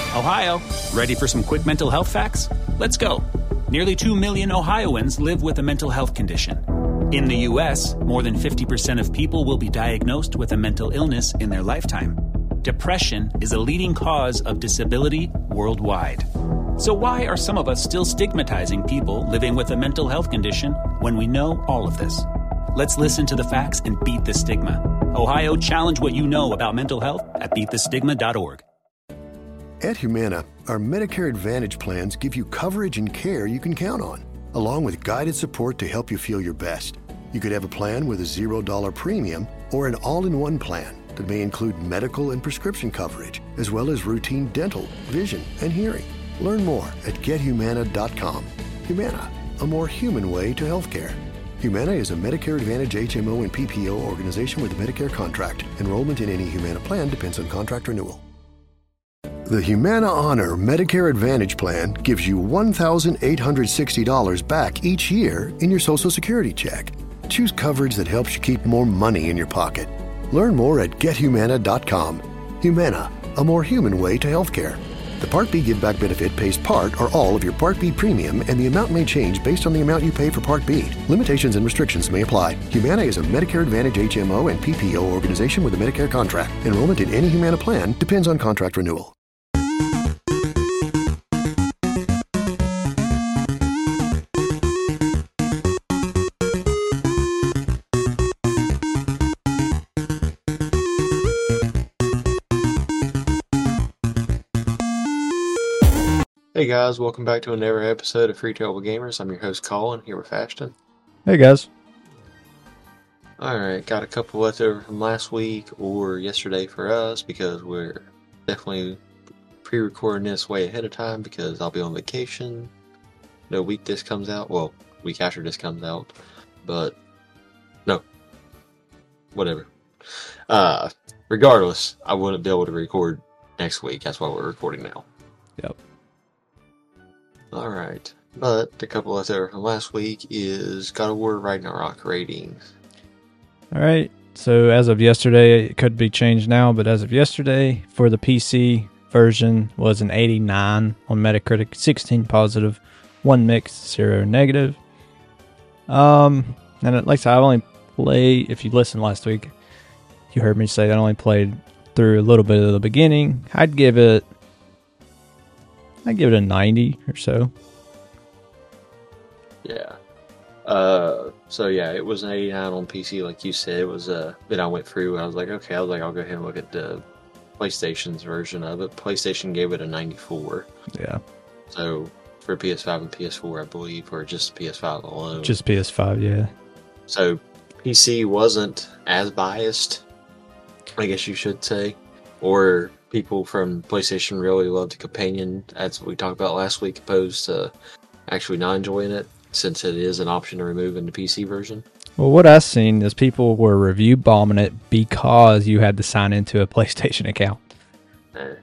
Ohio, ready for some quick mental health facts? Let's go. Nearly 2 million Ohioans live with a mental health condition. In the U.S., more than 50% of people will be diagnosed with a mental illness in their lifetime. Depression is a leading cause of disability worldwide. So why are some of us still stigmatizing people living with a mental health condition when we know all of this? Let's listen to the facts and beat the stigma. Ohio, challenge what you know about mental health at beatthestigma.org. At Humana, our Medicare Advantage plans give you coverage and care you can count on, along with guided support to help you feel your best. You could have a plan with a $0 premium or an all-in-one plan that may include medical and prescription coverage, as well as routine dental, vision, and hearing. Learn more at gethumana.com. Humana, a more human way to healthcare. Humana is a Medicare Advantage HMO and PPO organization with a Medicare contract. Enrollment in any Humana plan depends on contract renewal. The Humana Honor Medicare Advantage Plan gives you $1,860 back each year in your Social Security check. Choose coverage that helps you keep more money in your pocket. Learn more at gethumana.com. Humana, a more human way to healthcare. The Part B Give Back benefit pays part or all of your Part B premium, and the amount may change based on the amount you pay for Part B. Limitations and restrictions may apply. Humana is a Medicare Advantage HMO and PPO organization with a Medicare contract. Enrollment in any Humana plan depends on contract renewal. Hey guys, welcome back to another episode of Free Table Gamers. I'm your host Colin, here with Ashton. Hey guys. Alright, got a couple left over from last week or yesterday for us because we're definitely pre-recording this way ahead of time because I'll be on vacation. No week this comes out, well, week after this comes out, but no, whatever. Regardless, I wouldn't be able to record next week, that's why we're recording now. Yep. Alright, but the couple left over from last week is God of War Ragnarok ratings. Alright, so as of yesterday, it could be changed now, but as of yesterday, for the PC version was an 89 on Metacritic, 16 positive, 1 mixed, 0 negative. And like I said, I only played, if you listened last week, you heard me say I only played through a little bit of the beginning. I'd give it a 90 or so. Yeah. So yeah, it was an 89 on PC, like you said. It was then I went through and I was like, okay, I'll go ahead and look at the PlayStation's version of it. PlayStation gave it a 94. Yeah. So for PS5 and PS4, I believe, or just PS5 alone. Just PS5, yeah. So PC wasn't as biased, I guess you should say, or people from PlayStation really loved the companion, as we talked about last week, opposed to actually not enjoying it, since it is an option to remove in the PC version. Well, what I've seen is people were review bombing it because you had to sign into a PlayStation account. That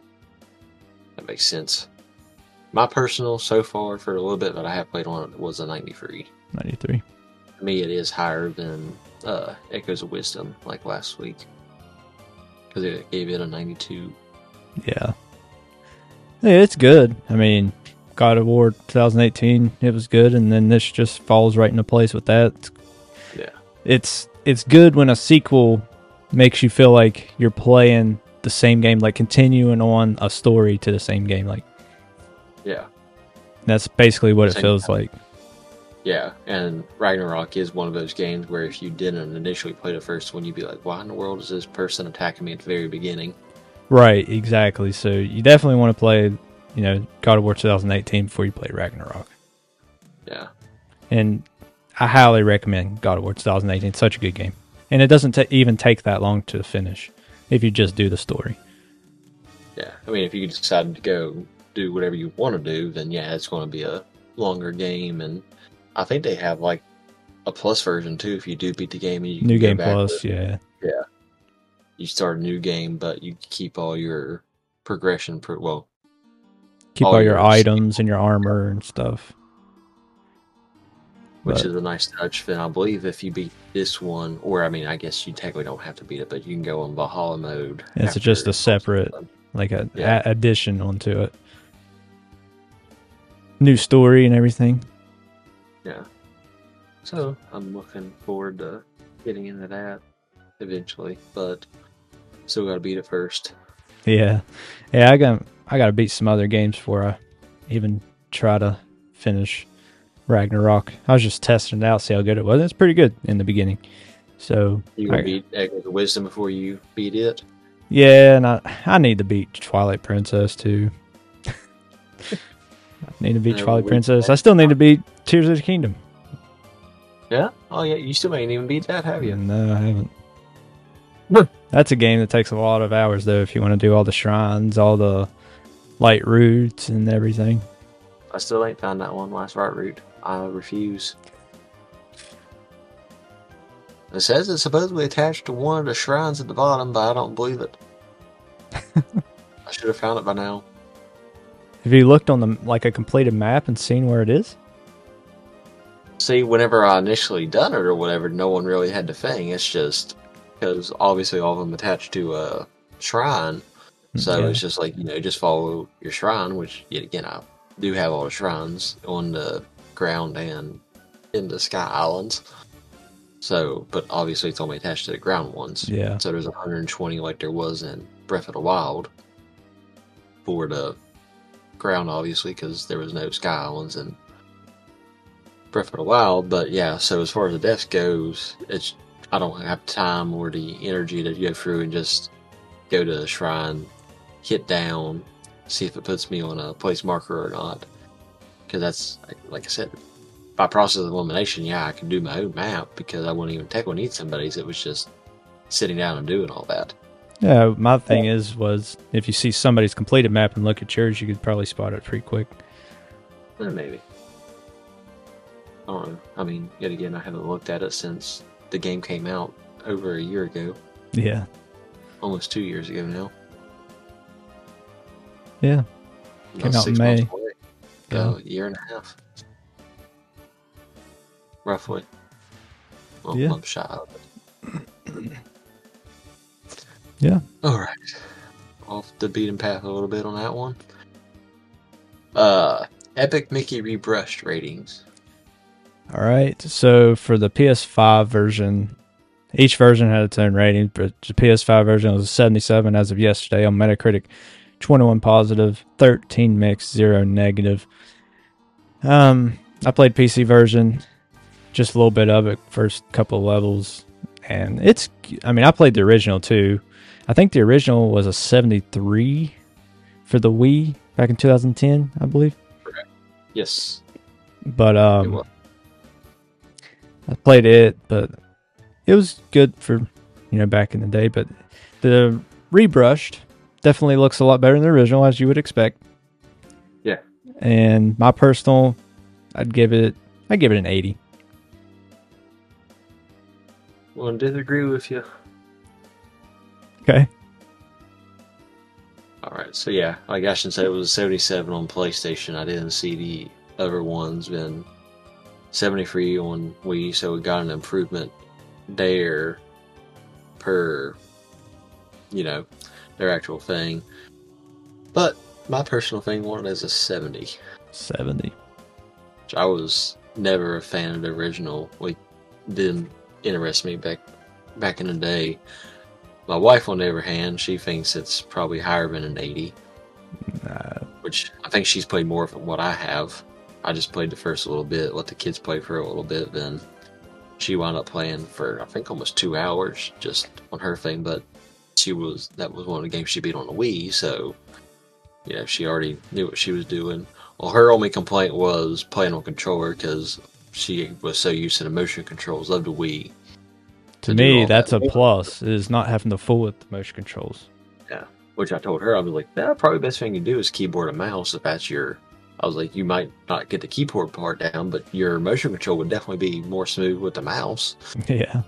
makes sense. My personal, so far, for a little bit that I have played on it, was a 93. 93. To me, it is higher than Echoes of Wisdom, like last week, because it gave it a 92. Yeah. Yeah, it's good. I mean, God of War 2018, it was good, and then this just falls right into place with that. Yeah. It's good when a sequel makes you feel like you're playing the same game, like continuing on a story to the same game. Like, yeah. That's basically what it feels like. Yeah, and Ragnarok is one of those games where if you didn't initially play the first one, you'd be like, why in the world is this person attacking me at the very beginning? Right, exactly. So you definitely want to play, God of War 2018 before you play Ragnarok. Yeah. And I highly recommend God of War 2018. It's such a good game. And it doesn't even take that long to finish if you just do the story. Yeah, I mean, if you decide to go do whatever you want to do, then yeah, it's going to be a longer game, and I think they have like a plus version too if you do beat the game. And you can New go Game back Plus, yeah. Yeah. You start a new game, but you keep all your progression, keep all your items and your armor and stuff. Which is a nice touch. Then I believe if you beat this one, or I mean, I guess you technically don't have to beat it, but you can go on Valhalla mode. It's just a separate like a Yeah. addition onto it. New story and everything. Yeah. So I'm looking forward to getting into that eventually, but still got to beat it first. Yeah, I got to beat some other games before I even try to finish Ragnarok. I was just testing it out, see how good it was. It's pretty good in the beginning. So You gonna beat Echoes of Wisdom before you beat it? yeah, and I need to beat Twilight Princess too. I need to beat Twilight Princess. I still need to beat Tears of the Kingdom. Yeah? Oh yeah, you still ain't even beat that, have you? No, I haven't. That's a game that takes a lot of hours though. If you want to do all the shrines, all the light routes, and everything. I still ain't found that one last right route. I refuse. It says it's supposedly attached to one of the shrines at the bottom, but I don't believe it. I should have found it by now. Have you looked on a completed map and seen where it is? See, whenever I initially done it or whatever, no one really had the thing. It's just because obviously all of them attached to a shrine. So Yeah. it's just like, just follow your shrine, which yet again, I do have all the shrines on the ground and in the Sky Islands. So, but obviously it's only attached to the ground ones. Yeah. So there's 120 like there was in Breath of the Wild for the ground, obviously, because there was no Sky Islands in Breath of the Wild. But yeah, so as far as the deaths goes, I don't have time or the energy to go through and just go to the shrine, hit down, see if it puts me on a place marker or not. Because that's, like I said, by process of elimination, yeah, I can do my own map because I wouldn't even technically need somebody's. It was just sitting down and doing all that. Yeah, my thing was if you see somebody's completed map and look at yours, you could probably spot it pretty quick. Maybe. I don't know. I mean, yet again, I haven't looked at it since the game came out over a year ago. Yeah. Almost 2 years ago now. Yeah. Came out in May. Away. Yeah. A year and a half. Roughly. Well, Yeah. I'm shy of it. Yeah. Alright. Off the beaten path a little bit on that one. Epic Mickey Rebrushed ratings. All right. So for the PS5 version, each version had its own rating, but the PS5 version was a 77 as of yesterday on Metacritic, 21 positive, 13 mixed, 0 negative. I played PC version, just a little bit of it, first couple of levels, and I played the original too. I think the original was a 73 for the Wii back in 2010, I believe. Correct. Yes. But It was. I played it, but it was good for, back in the day. But the rebrushed definitely looks a lot better than the original, as you would expect. Yeah. And my personal, I'd give it an 80. Well, I disagree with you. Okay. Alright, so yeah, like Ashton said, it was a 77 on PlayStation. I didn't see the other ones been 73 on Wii, so we got an improvement there per, their actual thing. But my personal thing wanted as a 70. 70. Which I was never a fan of the original. Like, didn't interest me back in the day. My wife, on the other hand, she thinks it's probably higher than an 80. Which I think she's played more than what I have. I just played the first little bit, let the kids play for a little bit, then she wound up playing for, I think, almost 2 hours just on her thing, but that was one of the games she beat on the Wii, so, she already knew what she was doing. Well, her only complaint was playing on controller, because she was so used to the motion controls of the Wii. To me, that's a plus, is not having to fool with the motion controls. Yeah, which I told her, I was like, probably the best thing you do is keyboard and mouse if that's I was like, you might not get the keyboard part down, but your motion control would definitely be more smooth with the mouse. Yeah.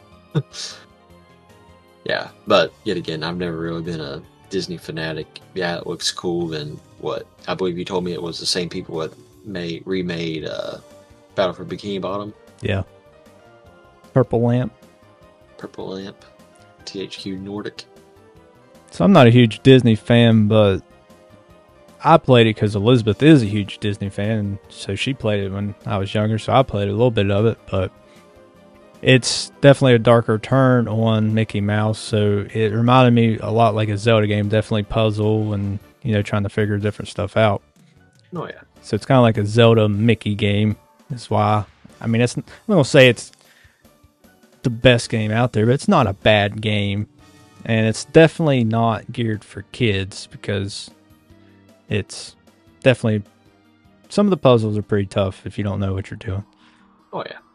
Yeah, but yet again, I've never really been a Disney fanatic. Yeah, it looks cool, and what I believe you told me it was the same people that remade Battle for Bikini Bottom. Yeah. Purple Lamp. THQ Nordic. So I'm not a huge Disney fan, but I played it because Elizabeth is a huge Disney fan, and so she played it when I was younger, so I played a little bit of it, but it's definitely a darker turn on Mickey Mouse, so it reminded me a lot like a Zelda game, definitely puzzle and, trying to figure different stuff out. Oh, yeah. So it's kind of like a Zelda Mickey game. That's why, I'm going to say it's the best game out there, but it's not a bad game. And it's definitely not geared for kids because it's definitely, some of the puzzles are pretty tough if you don't know what you're doing. Oh, yeah.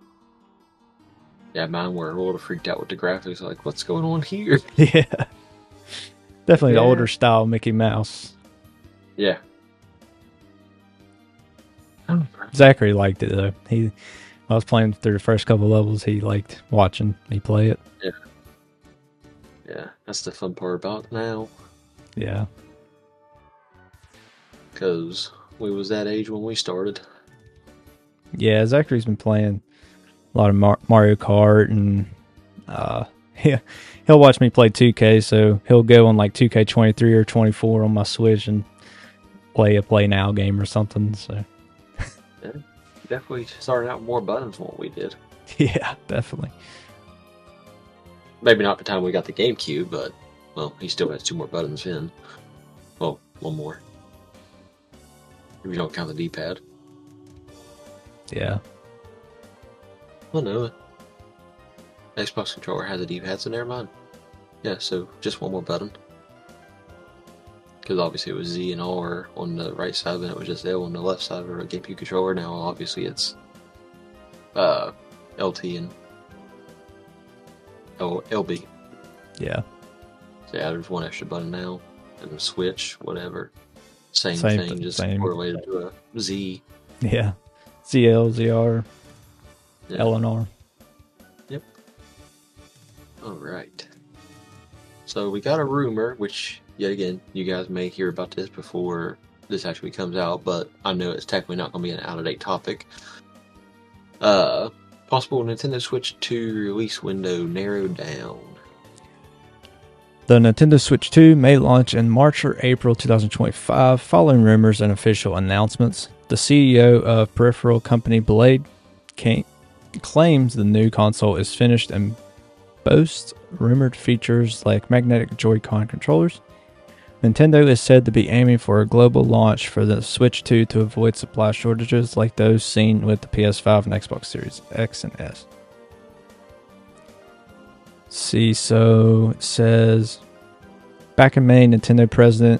Yeah, mine were a little freaked out with the graphics. Like, what's going on here? Yeah. Definitely the Yeah. older style Mickey Mouse. Yeah. Zachary liked it though. I was playing through the first couple levels. He liked watching me play it. Yeah, that's the fun part about it now. Yeah. Because we was that age when we started. Yeah, Zachary's been playing a lot of Mario Kart, and he'll watch me play 2K, so he'll go on like 2K23 or 24 on my Switch and play a Play Now game or something. So Yeah, definitely started out with more buttons than what we did. yeah, definitely. Maybe not the time we got the GameCube, but, well, he still has 2 more buttons in. Well, 1 more. If you don't count the D-pad. Yeah. Oh no. Xbox controller has a D-pad, so never mind. Yeah, so just 1 more button. Because obviously it was Z and R on the right side, and it was just L on the left side of a GameCube controller. Now obviously it's LT and LB. Yeah. So yeah, there's 1 extra button now. And the Switch, whatever. Same Same thing, just same. correlated to a Z. Yeah. ZL, ZR, Yeah. L and R. Yep. Alright. So we got a rumor, which, yet again, you guys may hear about this before this actually comes out, but I know it's technically not going to be an out-of-date topic. Possible Nintendo Switch 2 release window narrowed down. The Nintendo Switch 2 may launch in March or April 2025, following rumors and official announcements. The CEO of peripheral company Blade claims the new console is finished and boasts rumored features like magnetic Joy-Con controllers. Nintendo is said to be aiming for a global launch for the Switch 2 to avoid supply shortages like those seen with the PS5 and Xbox Series X and S. See, so it says back in May, Nintendo president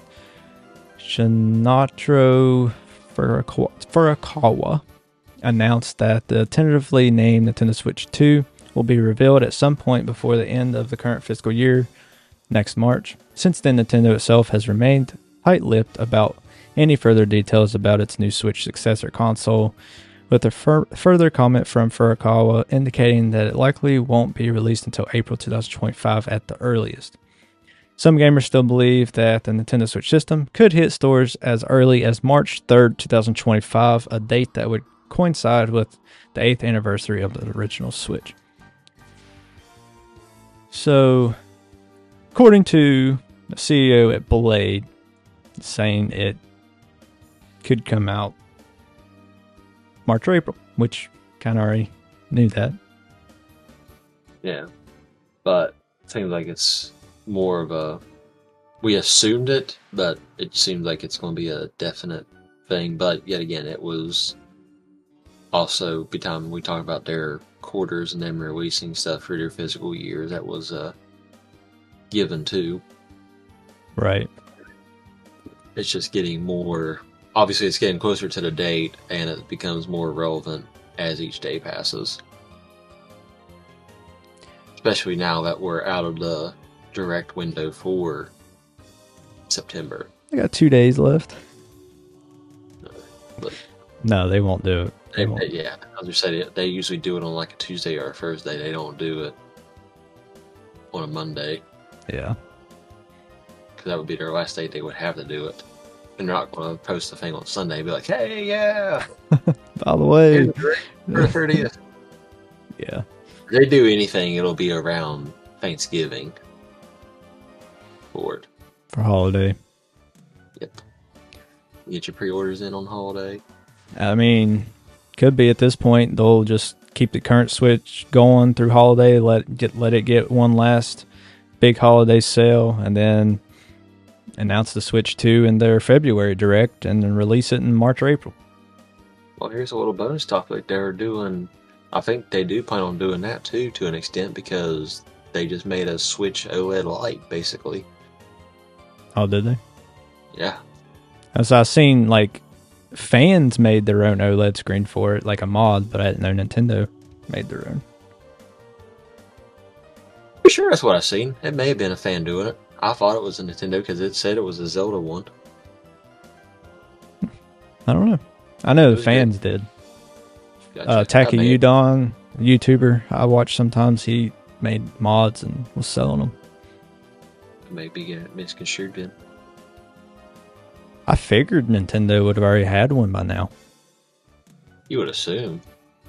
Shunataro Furukawa announced that the tentatively named Nintendo Switch 2 will be revealed at some point before the end of the current fiscal year, next March. Since then, Nintendo itself has remained tight-lipped about any further details about its new Switch successor console, with a further comment from Furukawa indicating that it likely won't be released until April 2025 at the earliest. Some gamers still believe that the Nintendo Switch system could hit stores as early as March 3rd, 2025, a date that would coincide with the 8th anniversary of the original Switch. So, according to the CEO at Blade, saying it could come out March or April, which kind of already knew that. Yeah. But it seems like it's more of a... We assumed it, but it seems like it's going to be a definite thing. But yet again, it was also, by the time we talk about their quarters and them releasing stuff for their physical year, that was given too. Right. It's just getting more... Obviously, it's getting closer to the date, and it becomes more relevant as each day passes. Especially now that we're out of the direct window for September. I got 2 days left. But No, they won't do it. yeah, I was just saying, they usually do it on like a Tuesday or a Thursday. They don't do it on a Monday, Yeah. because that would be their last day they would have to do it. And they're not going to post the thing on Sunday and be like, hey, yeah, By the way, here's the direct for the 30th. yeah. If they do anything, it'll be around Thanksgiving. for it. for holiday. Yep. Get your pre-orders in on holiday. I mean, could be at this point they'll just keep the current Switch going through holiday, let it get one last big holiday sale, and then announce the Switch 2 in their February direct, and then release it in March or April. Well, here's a little bonus topic. They're doing, I think they do plan on doing that too, to an extent, because they just made a Switch OLED Lite, basically. Oh, did they? Yeah. As I've seen, like, fans made their own OLED screen for it, like a mod, but I didn't know Nintendo made their own. Pretty sure that's what I've seen. It may have been a fan doing it. I thought it was a Nintendo because it said it was a Zelda one. I don't know. I know the was fans did. Gotcha. Taki Udon, a YouTuber I watch sometimes, he made mods and was selling them. Maybe get misconstrued then. I figured Nintendo would have already had one by now. You would assume.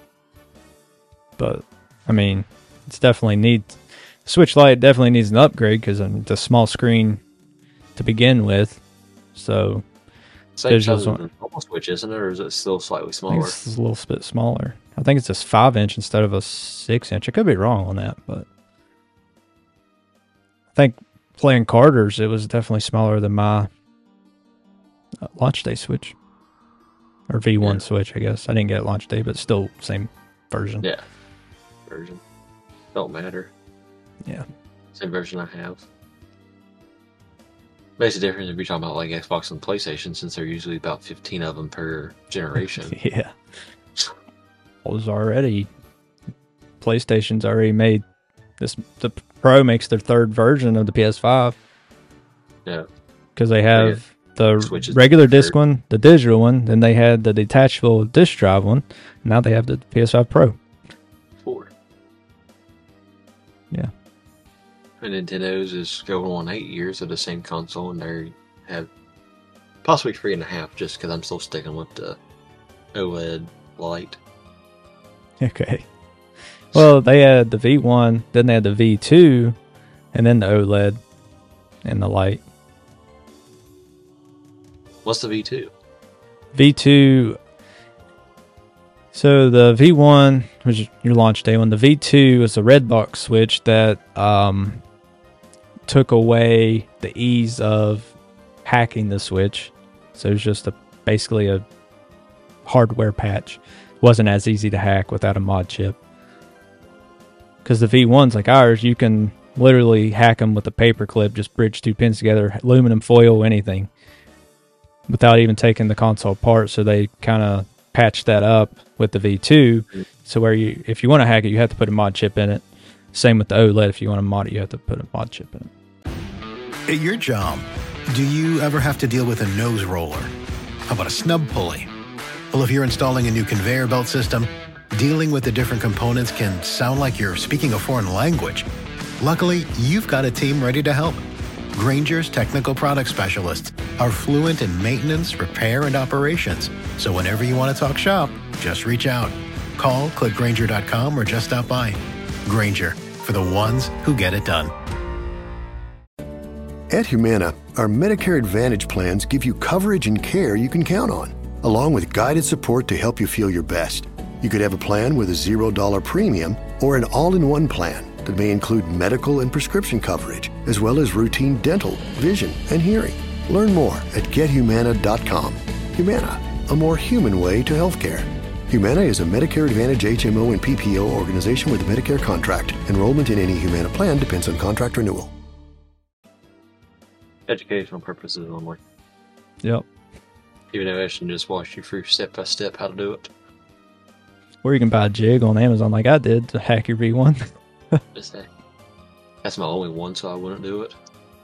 But, I mean, it's definitely needs... Switch Lite definitely needs an upgrade because it's a small screen to begin with. So, Same size as the normal Switch, isn't it? Or is it still slightly I think smaller? it's a little bit smaller. I think it's a 5-inch instead of a 6-inch. I could be wrong on that, but I think playing Carter's, it was definitely smaller than my launch day Switch. Or V1 Switch, I guess. I didn't get it launch day, but still same version. Yeah. Version. Don't matter. Yeah. Same version I have. Makes a difference if you're talking about like Xbox and PlayStation, since there are usually about 15 of them per generation. Yeah. PlayStation's already made this. The Pro makes their third version of the PS5. Yeah. Because they have the Switch is regular disc one, the digital one, then they had the detachable disc drive one. Now they have the PS5 Pro. 4. Yeah. And Nintendo's is going on 8 years of the same console, and they have possibly 3.5, just because I'm still sticking with the OLED Lite. Okay. Well, they had the V1, then they had the V2, and then the OLED and the Lite. What's the V2? V2. So the V1 was your launch day one. The V2 was a red box Switch that took away the ease of hacking the Switch. So it was just basically a hardware patch. Wasn't as easy to hack without a mod chip. Because the V1s like ours, you can literally hack them with a paper clip, just bridge 2 pins together, aluminum foil, anything, without even taking the console apart. So they kind of patched that up with the V2. So where if you want to hack it, you have to put a mod chip in it. Same with the OLED. If you want to mod it, you have to put a mod chip in it. At your job, do you ever have to deal with a nose roller? How about a snub pulley? Well, if you're installing a new conveyor belt system, dealing with the different components can sound like you're speaking a foreign language. Luckily, you've got a team ready to help. Grainger's technical product specialists are fluent in maintenance, repair, and operations. So whenever you want to talk shop, just reach out. Call, click Grainger.com, or just stop by. Grainger, for the ones who get it done. At Humana, our Medicare Advantage plans give you coverage and care you can count on, along with guided support to help you feel your best. You could have a plan with a $0 premium or an all-in-one plan that may include medical and prescription coverage, as well as routine dental, vision, and hearing. Learn more at GetHumana.com. Humana, a more human way to healthcare. Humana is a Medicare Advantage HMO and PPO organization with a Medicare contract. Enrollment in any Humana plan depends on contract renewal. Educational purposes only. Yep. Even though I should just walk you through step by step how to do it. Or you can buy a jig on Amazon like I did to hack your V1. Just say, that's my only one, so I wouldn't do it.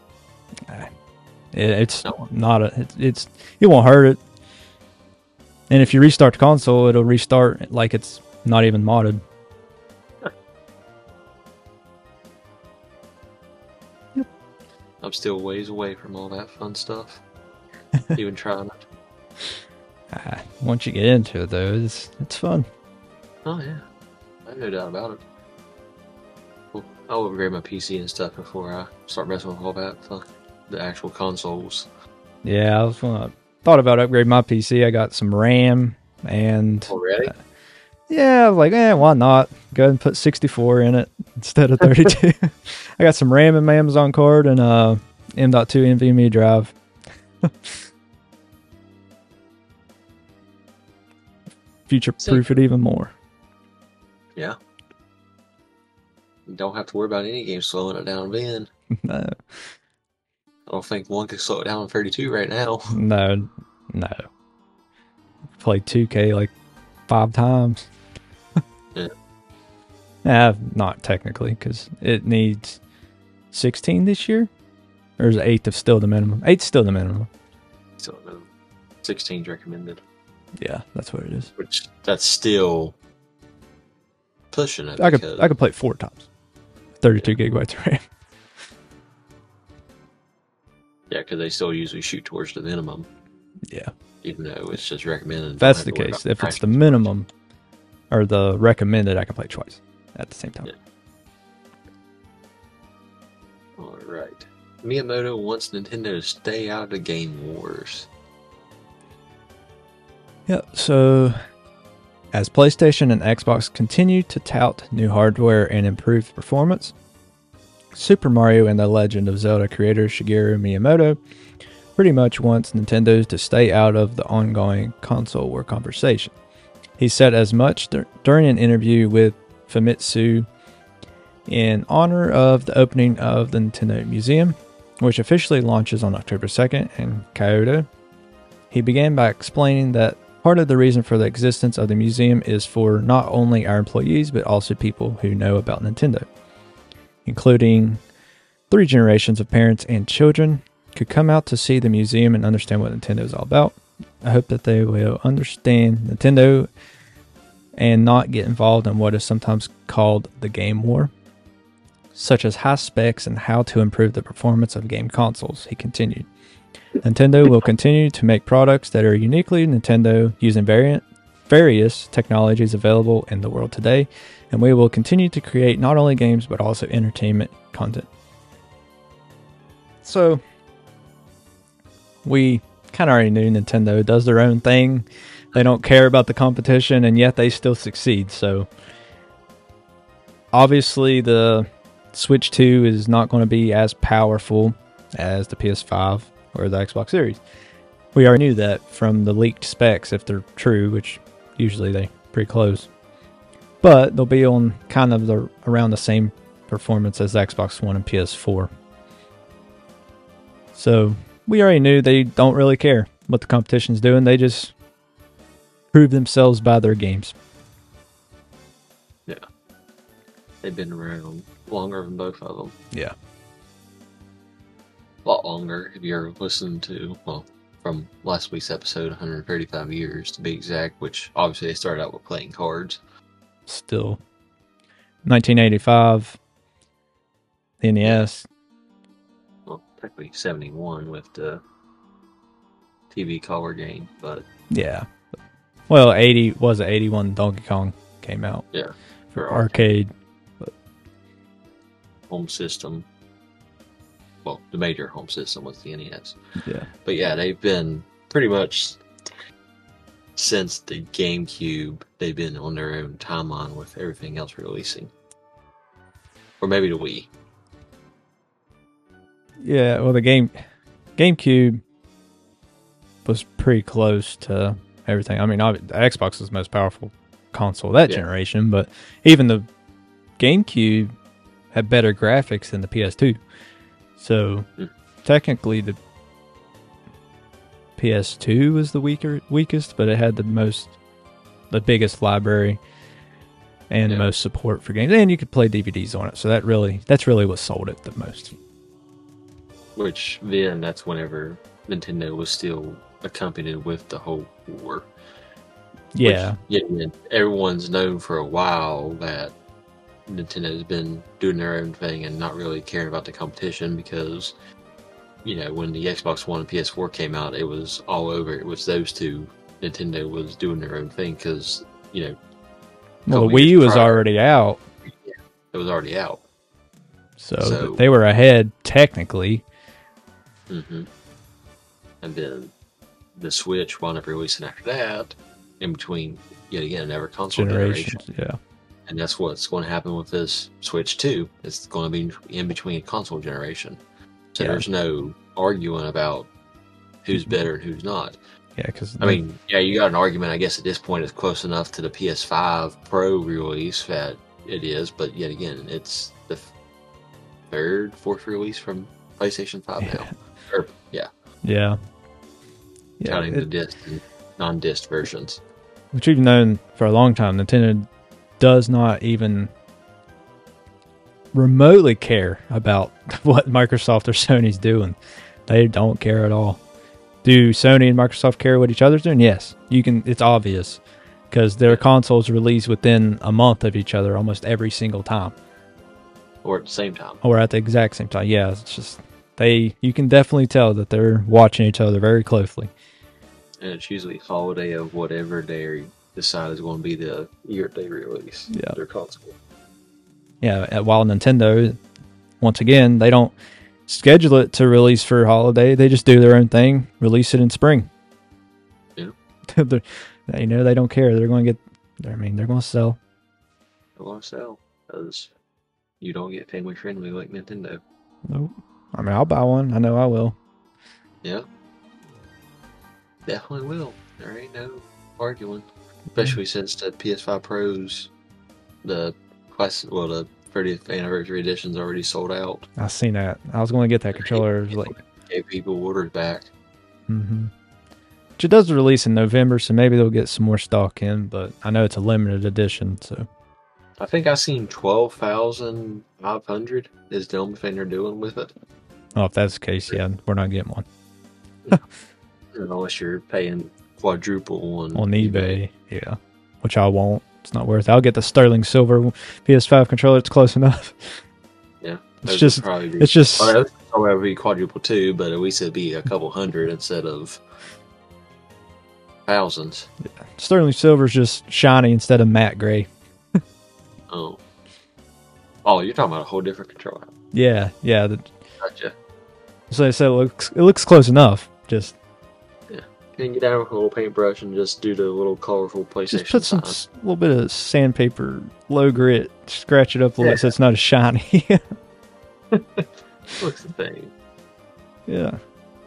It's not it won't hurt it. And if you restart the console, it'll restart like it's not even modded. Yep. I'm still ways away from all that fun stuff. Even trying it. Once you get into it, though, it's fun. Oh, yeah. I have no doubt about it. Well, I'll upgrade my PC and stuff before I start messing with all that. So the actual consoles. Yeah, thought about upgrading my PC. I got some RAM and Already? yeah, I was like, why not? Go ahead and put 64 in it instead of 32. I got some RAM in my Amazon card and M.2 NVMe drive. Future-proof it even more. Yeah. You don't have to worry about any game slowing it down then. No. I don't think one could slow it down on 32 right now. No. Played 2K like 5 times. Yeah. Not technically, because it needs 16 this year? Or is 8 still the minimum? 8's still the minimum. So 16's recommended. Yeah, that's what it is. Which, that's still pushing it. I could play it 4 times. 32 gigabytes of RAM. Yeah, because they still usually shoot towards the minimum. Yeah. Even though it's just recommended. If that's the case, if it's the minimum or the recommended, I can play twice at the same time. Yeah. All right. Miyamoto wants Nintendo to stay out of the game wars. Yeah, so as PlayStation and Xbox continue to tout new hardware and improved performance, Super Mario and the Legend of Zelda creator Shigeru Miyamoto pretty much wants Nintendo to stay out of the ongoing console war conversation. He said as much during an interview with Famitsu in honor of the opening of the Nintendo Museum, which officially launches on October 2nd in Kyoto. He began by explaining that part of the reason for the existence of the museum is for not only our employees, but also people who know about Nintendo, including 3 generations of parents and children could come out to see the museum and understand what Nintendo is all about. I hope that they will understand Nintendo and not get involved in what is sometimes called the game war, such as high specs and how to improve the performance of game consoles, he continued. Nintendo will continue to make products that are uniquely Nintendo using various technologies available in the world today, and we will continue to create not only games but also entertainment content. So, we kind of already knew Nintendo does their own thing. They don't care about the competition, and yet they still succeed. So, obviously, the Switch 2 is not going to be as powerful as the PS5 or the Xbox Series. We already knew that from the leaked specs, if they're true, which usually they pretty close. But they'll be on kind of around the same performance as the Xbox One and PS4. So we already knew they don't really care what the competition's doing. They just prove themselves by their games. Yeah. They've been around longer than both of them. Yeah. A lot longer if you're listening to, well, from last week's episode, 135 years to be exact, which obviously they started out with playing cards. Still. 1985, NES. Well, technically 71 with the TV color game, but... Yeah. Well, 81 Donkey Kong came out. Yeah. For arcade. Home system. Well, the major home system was the NES. Yeah. But yeah, they've been pretty much since the GameCube, they've been on their own timeline with everything else releasing. Or maybe the Wii. Yeah, well, the GameCube was pretty close to everything. I mean, the Xbox was the most powerful console that generation, but even the GameCube had better graphics than the PS2. So, technically, the PS2 was the weakest, but it had the biggest library and most support for games, and you could play DVDs on it. So that's really what sold it the most. Which then that's whenever Nintendo was still accompanied with the whole war. Yeah. Which, everyone's known for a while that Nintendo's been doing their own thing and not really caring about the competition because, when the Xbox One and PS4 came out, it was all over. It was those two. Nintendo was doing their own thing because, well, the Wii U was already out. It was already out. So they were ahead technically. Mm-hmm. And then the Switch wound up releasing after that, in between, yet again, another console generation. Yeah. And that's what's going to happen with this Switch 2. It's going to be in between console generation. So there's no arguing about who's better and who's not. Yeah, because I mean, yeah, you got an argument. I guess at this point, it's close enough to the PS5 Pro release that it is. But yet again, it's the fourth release from PlayStation 5 now. Or, yeah, counting the disc and non-disc versions. Which we've known for a long time, Nintendo does not even remotely care about what Microsoft or Sony's doing. They don't care at all. Do Sony and Microsoft care what each other's doing? Yes. It's obvious because their consoles release within a month of each other almost every single time. Or at the same time. Or at the exact same time. Yeah, it's just you can definitely tell that they're watching each other very closely. And it's usually holiday of whatever they decide is going to be the year they release their console. Yeah, while Nintendo, once again, they don't schedule it to release for holiday. They just do their own thing, release it in spring. Yeah. They don't care. They're going to they're going to sell. They're going to sell because you don't get family friendly like Nintendo. Nope. I mean, I'll buy one. I know I will. Yeah. Definitely will. There ain't no arguing. Especially since the PS5 Pros, the 30th anniversary edition's already sold out. I've seen that. I was going to get that controller. Gave people orders back. Mm-hmm. Which it does release in November, so maybe they'll get some more stock in, but I know it's a limited edition, so. I think I've seen 12,500 is the only thing they're doing with it. Oh, if that's the case, yeah, we're not getting one. Unless you're paying quadruple on eBay. Yeah, which I won't. It's not worth it. I'll get the sterling silver PS5 controller. It's close enough. Yeah, it's just probably be quadruple too, but at least it'd be a couple hundred instead of thousands. Yeah. Sterling silver's just shiny instead of matte gray. Oh, you're talking about a whole different controller. Yeah. Gotcha. So it looks close enough. Just. You can get down with a little paintbrush and just do the little colorful PlayStation. Just put a little bit of sandpaper, low grit, scratch it up a little bit so it's not as shiny. Looks the thing. Yeah.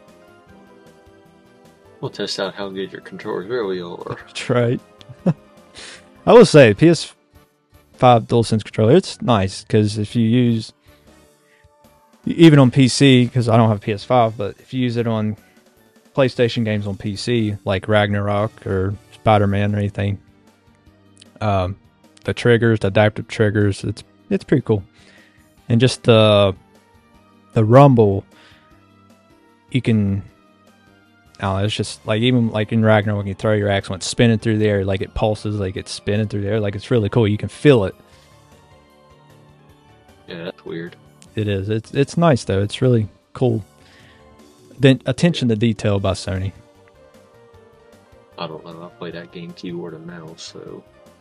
We'll test out how good your controllers really are. That's right. I will say, PS5 DualSense controller, it's nice because if you use, even on PC, because I don't have a PS5, but if you use it on PlayStation games on PC, like Ragnarok or Spider-Man or anything, the adaptive triggers, it's pretty cool. And just the rumble, you can, I don't know, it's just like, even like in Ragnarok, when you throw your axe, when it's spinning through the air, like it pulses, like it's spinning through the air, like it's really cool. You can feel it. Yeah, that's weird. It is. It's nice though. It's really cool. The attention to detail by Sony. I don't know. I play that game keyboard and mouse, so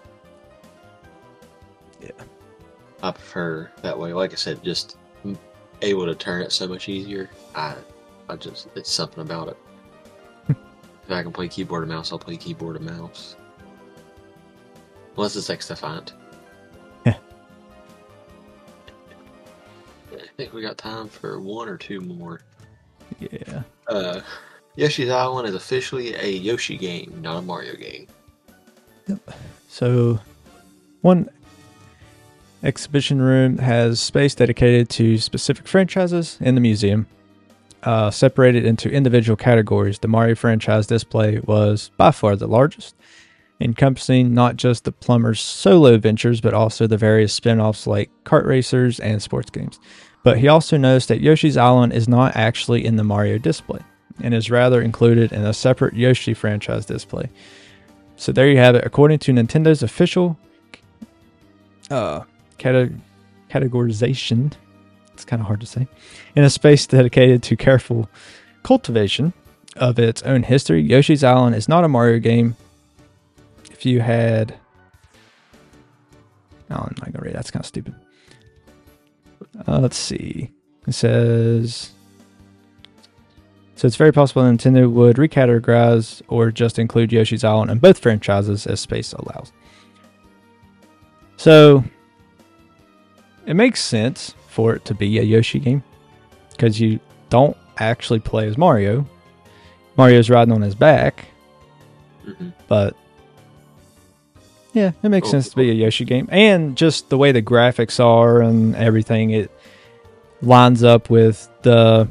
yeah, I prefer that way. Like I said, just able to turn it so much easier. It's something about it. If I can play keyboard and mouse, I'll play keyboard and mouse. Unless it's XDefiant. Yeah. I think we got time for one or two more. Yeah. Yoshi's Island is officially a Yoshi game, not a Mario game. Yep. So, one exhibition room has space dedicated to specific franchises in the museum, separated into individual categories. The Mario franchise display was by far the largest, encompassing not just the plumber's solo ventures, but also the various spin-offs like kart racers and sports games. But he also noticed that Yoshi's Island is not actually in the Mario display, and is rather included in a separate Yoshi franchise display. So there you have it. According to Nintendo's official categorization, it's kind of hard to say, in a space dedicated to careful cultivation of its own history, Yoshi's Island is not a Mario game. If you had... No, I'm not going to read that. That's kind of stupid. Let's see. It says... So it's very possible Nintendo would recategorize or just include Yoshi's Island in both franchises as space allows. So it makes sense for it to be a Yoshi game because you don't actually play as Mario. Mario's riding on his back. Mm-hmm. But yeah, it makes sense to be a Yoshi game. And just the way the graphics are and everything, it lines up with the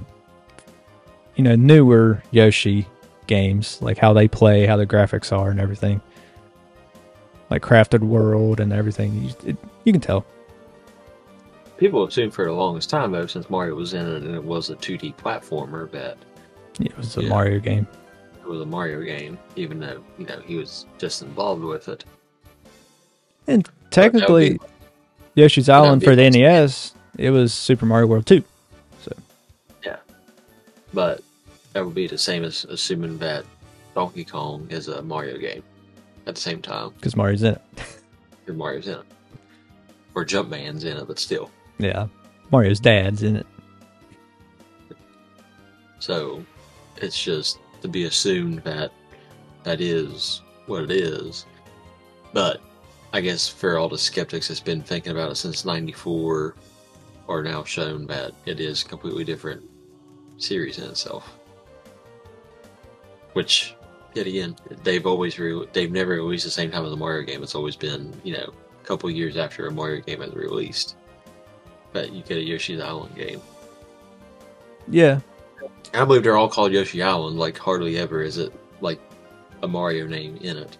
newer Yoshi games, like how they play, how the graphics are and everything. Like Crafted World and everything. You can tell. People have assumed for the longest time, though, since Mario was in it and it was a 2D platformer, that it was a Mario game. It was a Mario game, even though, he was just involved with it. And technically, Yoshi's Island for the NES, it was Super Mario World 2. So. Yeah. But that would be the same as assuming that Donkey Kong is a Mario game at the same time. Because Mario's in it. Or Mario's in it. Or Jumpman's in it, but still. Yeah. Mario's dad's in it. So, it's just to be assumed that is what it is. But I guess for all the skeptics that's been thinking about it since '94 are now shown that it is a completely different series in itself. Which, yet again, they've never released the same time as a Mario game. It's always been, a couple years after a Mario game has released. But you get a Yoshi's Island game. Yeah. I believe they're all called Yoshi Island, like hardly ever is it like a Mario name in it.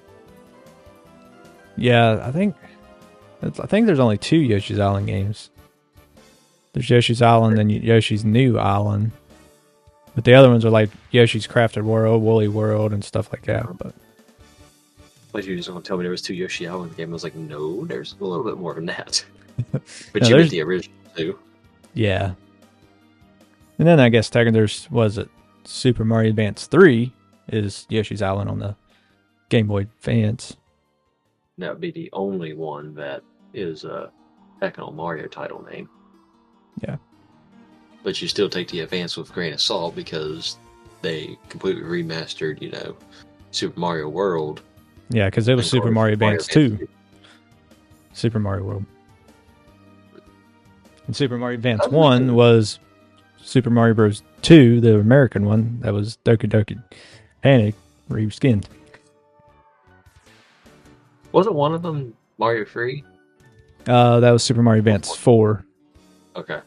Yeah, I think there's only 2 Yoshi's Island games. There's Yoshi's Island and Yoshi's New Island. But the other ones are like Yoshi's Crafted World, Woolly World, and stuff like that. But you just want to tell me there was 2 Yoshi Island games. I was like, no, there's a little bit more than that. But no, you get the original too. Yeah. And then I guess technically there's, Super Mario Advance 3 is Yoshi's Island on the Game Boy Advance. That would be the only one that is a technical Mario title name. Yeah. But you still take the Advance with a grain of salt because they completely remastered, Super Mario World. Yeah, because it was Super Mario Advance 2. Super Mario World. And Super Mario Advance 1 was Super Mario Bros. 2, the American one. That was Doki Doki Panic reskinned. Wasn't one of them Mario Free? That was Super Mario Advance 4. Okay.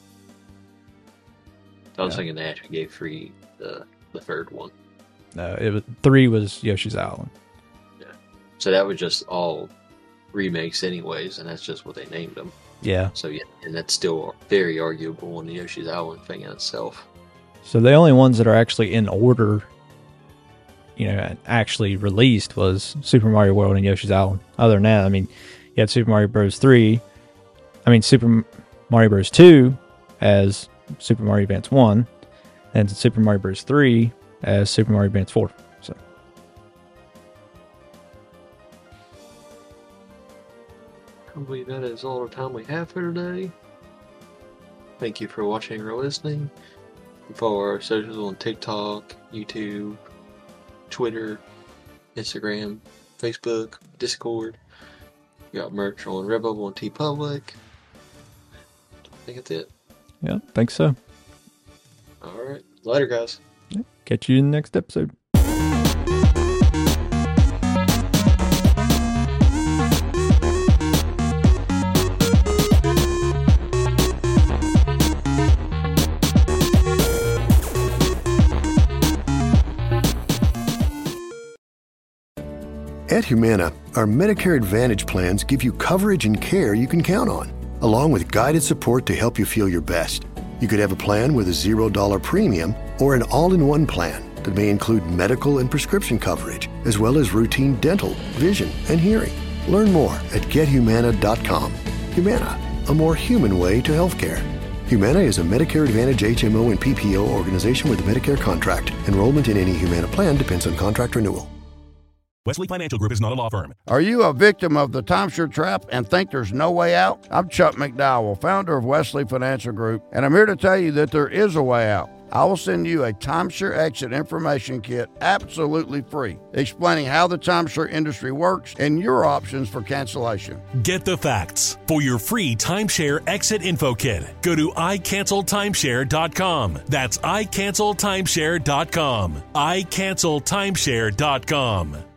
I was thinking they actually gave free the third one. No, 3 was Yoshi's Island. Yeah. So that was just all remakes anyways, and that's just what they named them. Yeah. So yeah, and that's still very arguable on the Yoshi's Island thing in itself. So the only ones that are actually in order, actually released was Super Mario World and Yoshi's Island. Other than that, you had Super Mario Bros. Super Mario Bros. 2 as Super Mario Advance 1, and Super Mario Bros. 3 as Super Mario Advance 4. So. I believe that is all the time we have for today. Thank you for watching or listening. Follow our socials on TikTok, YouTube, Twitter, Instagram, Facebook, Discord. We got merch on Redbubble and TeePublic. I think that's it. Yeah, think so. Alright. Later, guys. Catch you in the next episode. At Humana, our Medicare Advantage plans give you coverage and care you can count on, along with guided support to help you feel your best. You could have a plan with a $0 premium or an all-in-one plan that may include medical and prescription coverage, as well as routine dental, vision, and hearing. Learn more at gethumana.com. Humana, a more human way to healthcare. Humana is a Medicare Advantage HMO and PPO organization with a Medicare contract. Enrollment in any Humana plan depends on contract renewal. Wesley Financial Group is not a law firm. Are you a victim of the timeshare trap and think there's no way out? I'm Chuck McDowell, founder of Wesley Financial Group, and I'm here to tell you that there is a way out. I will send you a timeshare exit information kit absolutely free, explaining how the timeshare industry works and your options for cancellation. Get the facts. For your free timeshare exit info kit, go to iCancelTimeshare.com. That's iCancelTimeshare.com. iCancelTimeshare.com.